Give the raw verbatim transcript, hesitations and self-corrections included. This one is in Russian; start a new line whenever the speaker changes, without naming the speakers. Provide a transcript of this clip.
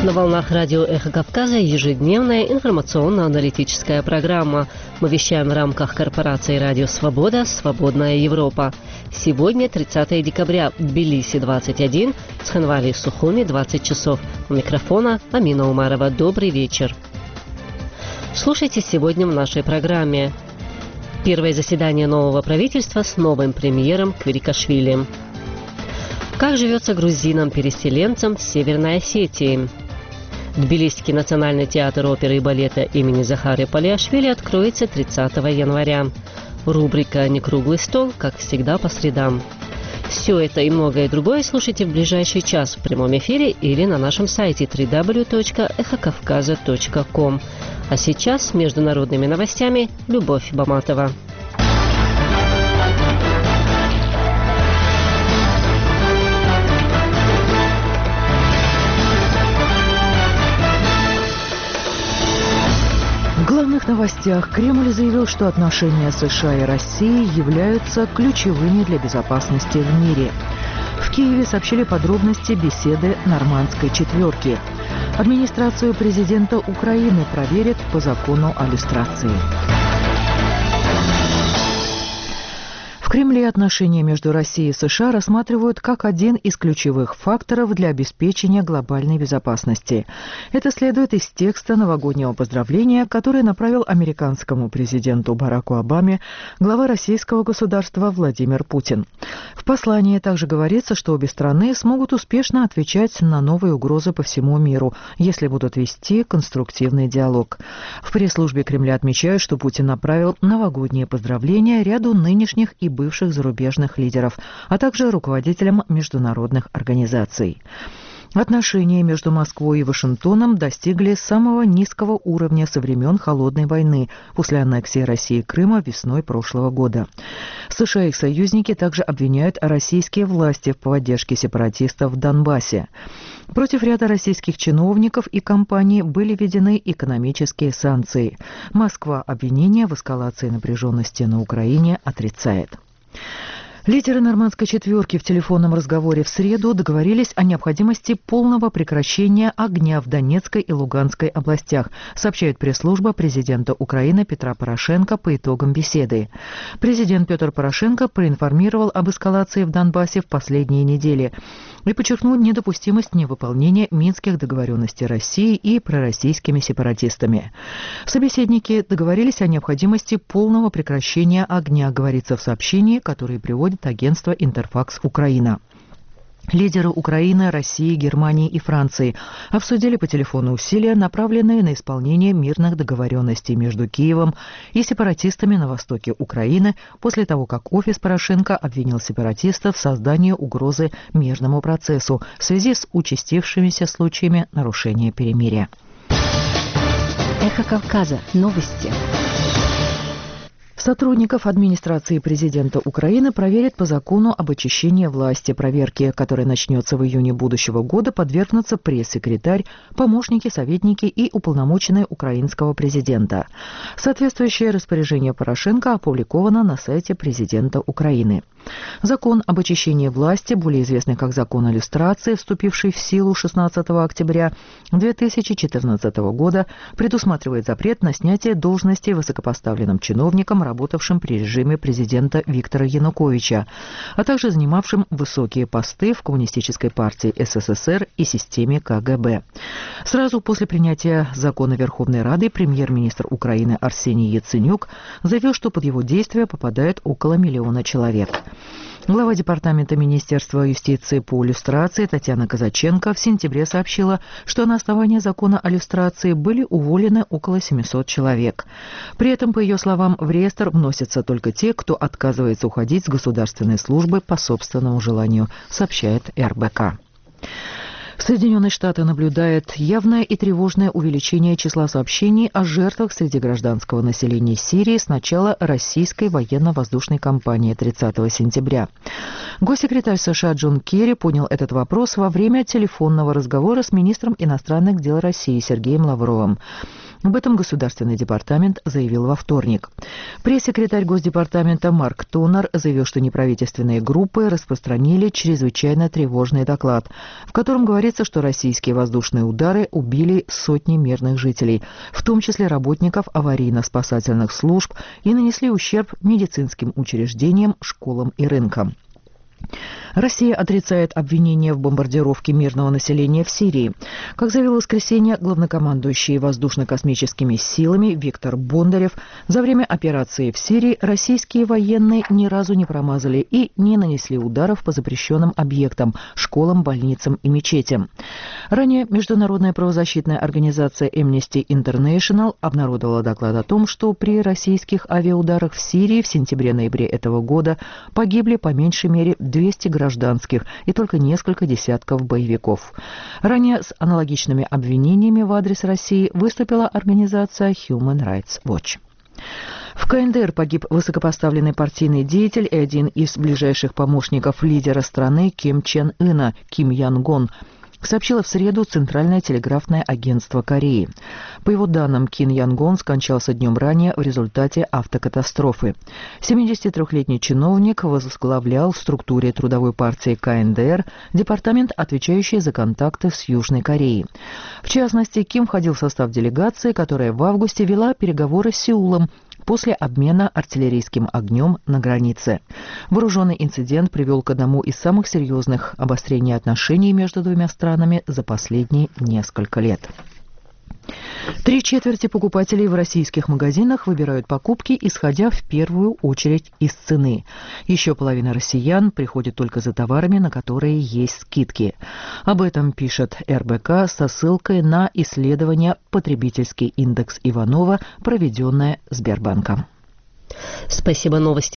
На волнах радио «Эхо Кавказа» ежедневная информационно-аналитическая программа. Мы вещаем в рамках корпорации «Радио Свобода. Свободная Европа». Сегодня тридцатое декабря, в Тбилиси двадцать один, в Цхинвале и Сухуми двадцать часов. У микрофона Амина Умарова. Добрый вечер. Слушайте сегодня в нашей программе. Первое заседание нового правительства с новым премьером Квирикашвили. Как живется грузинам-переселенцам в Северной Осетии? Тбилисский национальный театр оперы и балета имени Захария Палиашвили откроется тридцатого января. Рубрика «Не круглый стол», как всегда, по средам. Все это и многое другое слушайте в ближайший час в прямом эфире или на нашем сайте дабл ю дабл ю дабл ю точка эхо кавказа точка ком. А сейчас с международными новостями Любовь Баматова.
В главных новостях Кремль заявил, что отношения США и России являются ключевыми для безопасности в мире. В Киеве сообщили подробности беседы «Нормандской четверки». Администрацию президента Украины проверят по закону о люстрации. В Кремле отношения между Россией и США рассматривают как один из ключевых факторов для обеспечения глобальной безопасности. Это следует из текста новогоднего поздравления, который направил американскому президенту Бараку Обаме глава российского государства Владимир Путин. В послании также говорится, что обе страны смогут успешно отвечать на новые угрозы по всему миру, если будут вести конструктивный диалог. В пресс-службе Кремля отмечают, что Путин направил новогодние поздравления ряду нынешних и бывших зарубежных лидеров, а также руководителям международных организаций. Отношения между Москвой и Вашингтоном достигли самого низкого уровня со времен Холодной войны после аннексии России Крыма весной прошлого года. США и их союзники также обвиняют российские власти в поддержке сепаратистов в Донбассе. Против ряда российских чиновников и компаний были введены экономические санкции. Москва обвинения в эскалации напряженности на Украине отрицает. Лидеры «Нормандской четверки» в телефонном разговоре в среду договорились о необходимости полного прекращения огня в Донецкой и Луганской областях, сообщает пресс-служба президента Украины Петра Порошенко по итогам беседы. Президент Петр Порошенко проинформировал об эскалации в Донбассе в последние недели и подчеркнул недопустимость невыполнения минских договоренностей России и пророссийскими сепаратистами. Собеседники договорились о необходимости полного прекращения огня, говорится в сообщении, которое приводит агентство «Интерфакс Украина». Лидеры Украины, России, Германии и Франции обсудили по телефону усилия, направленные на исполнение мирных договоренностей между Киевом и сепаратистами на востоке Украины после того, как офис Порошенко обвинил сепаратистов в создании угрозы мирному процессу в связи с участившимися случаями нарушения перемирия.
Эхо Кавказа. Новости.
Сотрудников администрации президента Украины проверят по закону об очищении власти. Проверки, которая начнется в июне будущего года, подвергнутся пресс-секретарь, помощники, советники и уполномоченные украинского президента. Соответствующее распоряжение Порошенко опубликовано на сайте президента Украины. Закон об очищении власти, более известный как закон о люстрации, вступивший в силу шестнадцатого октября две тысячи четырнадцатого года, предусматривает запрет на снятие должности высокопоставленным чиновникам, работавшим при режиме президента Виктора Януковича, а также занимавшим высокие посты в Коммунистической партии СССР и системе ка гэ бэ. Сразу после принятия закона Верховной Рады премьер-министр Украины Арсений Яценюк заявил, что под его действие попадает около миллиона человек. Глава Департамента Министерства юстиции по люстрации Татьяна Казаченко в сентябре сообщила, что на основании закона о люстрации были уволены около семисот человек. При этом, по ее словам, в реестр вносятся только те, кто отказывается уходить с государственной службы по собственному желанию, сообщает эр бэ ка. Соединенные Штаты наблюдают явное и тревожное увеличение числа сообщений о жертвах среди гражданского населения Сирии с начала российской военно-воздушной кампании тридцатого сентября. Госсекретарь США Джон Керри понял этот вопрос во время телефонного разговора с министром иностранных дел России Сергеем Лавровым. Об этом Государственный департамент заявил во вторник. Пресс-секретарь Госдепартамента Марк Тонер заявил, что неправительственные группы распространили чрезвычайно тревожный доклад, в котором говорится Говорится, что российские воздушные удары убили сотни мирных жителей, в том числе работников аварийно-спасательных служб, и нанесли ущерб медицинским учреждениям, школам и рынкам. Россия отрицает обвинения в бомбардировке мирного населения в Сирии. Как заявил в воскресенье главнокомандующий воздушно-космическими силами Виктор Бондарев, за время операции в Сирии российские военные ни разу не промазали и не нанесли ударов по запрещенным объектам – школам, больницам и мечетям. Ранее международная правозащитная организация Amnesty International обнародовала доклад о том, что при российских авиаударах в Сирии в сентябре-ноябре этого года погибли по меньшей мере двести гражданских и только несколько десятков боевиков. Ранее с аналогичными обвинениями в адрес России выступила организация Human Rights Watch. В КНДР погиб высокопоставленный партийный деятель и один из ближайших помощников лидера страны Ким Чен Ына, Ким Ян Гон, сообщило в среду Центральное телеграфное агентство Кореи. По его данным, Ким Ян Гон скончался днем ранее в результате автокатастрофы. семидесятитрёхлетний чиновник возглавлял в структуре Трудовой партии КНДР департамент, отвечающий за контакты с Южной Кореей. В частности, Ким входил в состав делегации, которая в августе вела переговоры с Сеулом после обмена артиллерийским огнем на границе. Вооруженный инцидент привел к одному из самых серьезных обострений отношений между двумя странами за последние несколько лет. Три четверти покупателей в российских магазинах выбирают покупки, исходя в первую очередь из цены. Еще половина россиян приходит только за товарами, на которые есть скидки. Об этом пишет эр бэ ка со ссылкой на исследование «Потребительский индекс Иванова», проведенное Сбербанком.
Спасибо, новости.